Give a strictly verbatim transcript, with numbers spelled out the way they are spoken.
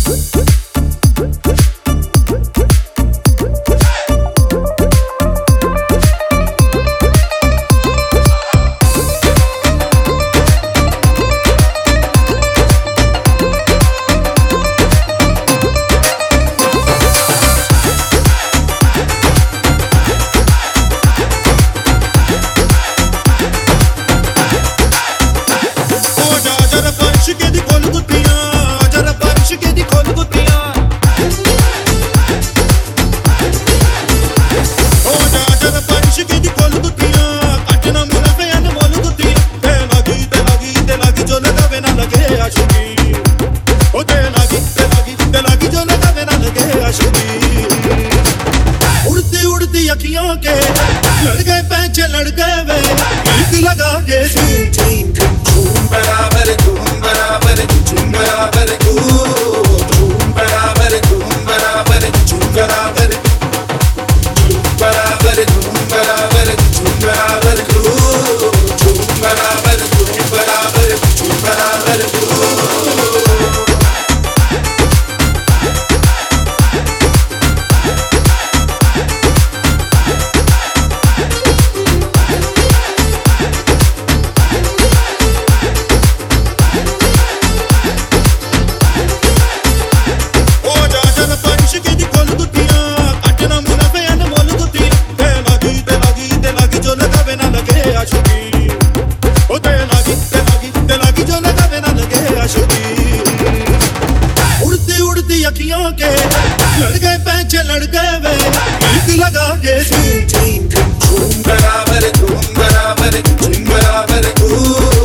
अखियों के लड़ गए पैंचे लड़ गए वे गीत लगा के झूम झूम बराबर झूम बराबर झूम बराबर झूम बराबर झूम बराबर झूम बराबर झूम बराबर झूम बराबर झूम बराबर झूम बराबर झूम बराबर झूम बराबर अखियों के लड़ गए पैंचे लड़ गए वे गीत लगा के झूम झूम बराबर झूम बराबर झूम बराबर झूम